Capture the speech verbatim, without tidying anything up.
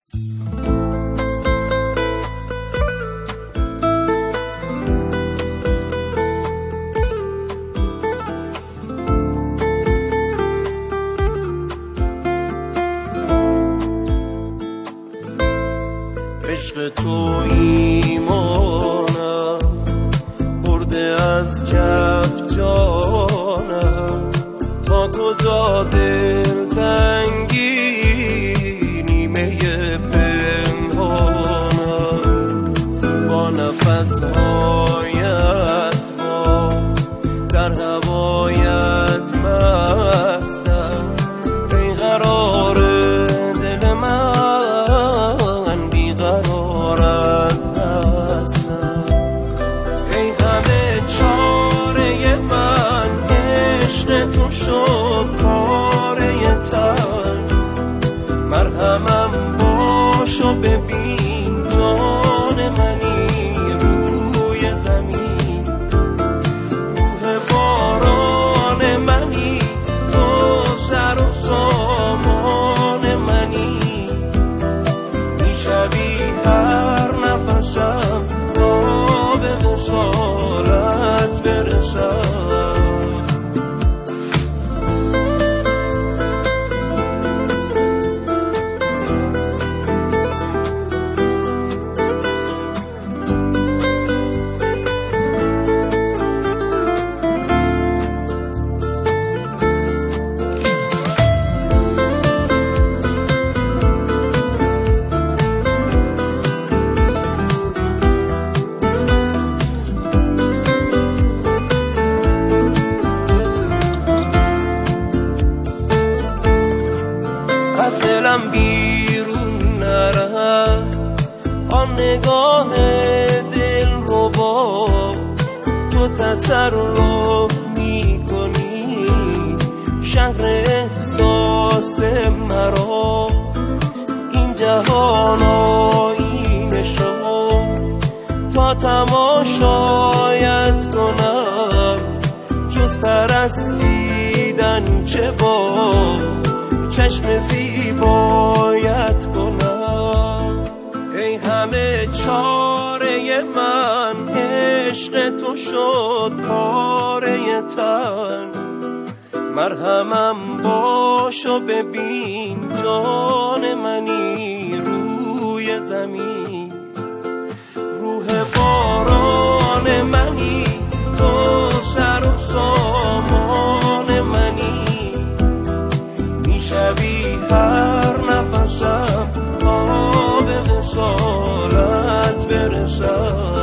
عشق تو ایمانم برده از کف جانم، تا کجا دل تنگی نیمه پنهانم، با نفس هایت باز در هوایت مستم، بیقرار دل من بیقرارت هستم، ای همه چاره من عشق تو شد پاره تن، مرهمم باش و ببین جان منی روی زمین، روح باران منی تو سر و سامان منی، میشوی هر نفسم تا به وصالت برسم. از دلم بیرون نرفت آن نگاه دل ربا، تو تصرف میکنی شهر احساس مرا، این جهان آینه شد تا تماشایت کنم، جز پرستیدن چه با چشم زیبایت کنم، ای همه چاره من عشق تو شد پاره تن، مرهمم باش و ببین جان منی روی زمین، روح باران منی تو سر و سامان منی، میشوی هر نفسم تا به وصالت برسم.